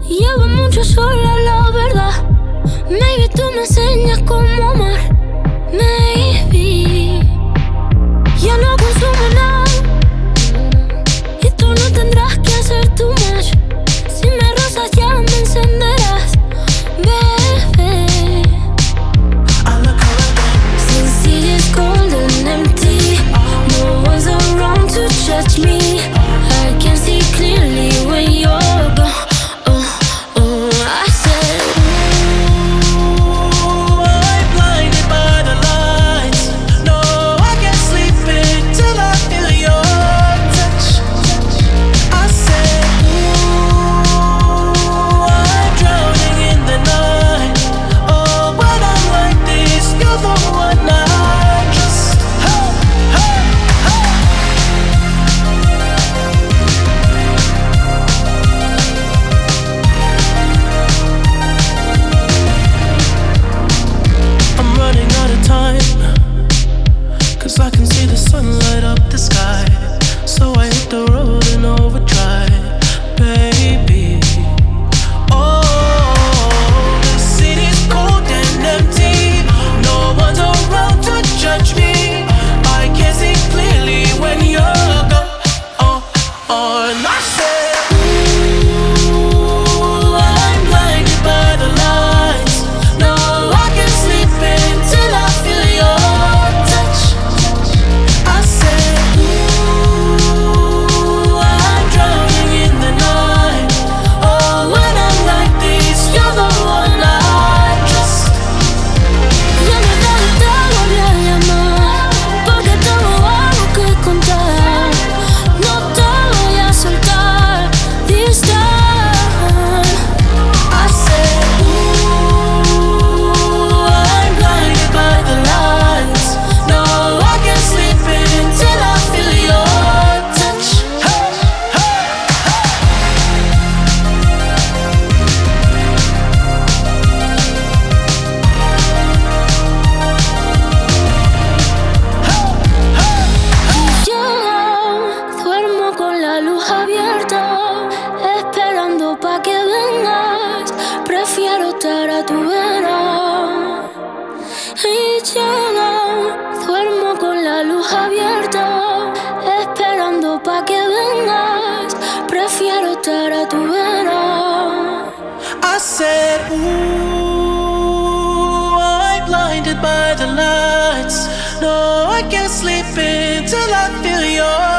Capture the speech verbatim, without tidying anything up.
Llevo mucho sola, la verdad. Maybe tú me enseñas cómo amar. Maybe ya no consumo nada y tú no tendrás que hacer too much. Si me rozas ya me encenderás, bebé. Since it is cold and empty, no one's around to judge me. I can see clearly when you're gone. Oh, oh, I said, ooh, I'm blinded by the lights. No, I can't sleep until I feel your touch. I said, ooh, I'm drowning in the night. Oh, when I'm like this, you're the one I trust. Hey, hey, hey. I'm running out of time, 'cause I can see the sun light up the sky. So I hit the road in overdrive, baby. Oh, the city's cold and empty. No one's around to judge me. I can see clearly when you're gone. Oh, oh, and I said, ooh, I'm blinded by the lights. No, I can't sleep until I feel your touch. I said, ooh, I'm drowning in the night. Oh, when I'm like this, you're the one I trust. ya no tarde te volví a llamar, porque tengo algo que contar. No te voy a soltar this time. I said, ooh, I'm blinded by the lights. No, I can't sleep until I feel your touch. Hey, hey, Yo duermo con la luz abierta, esperando pa' que vengas. Prefiero estar a tu vera. Y yo duermo con la luz abierta, esperando pa' que vengas. Prefiero estar a tu vera. I said, ooh, I'm blinded by the lights. No, I can't sleep until I feel your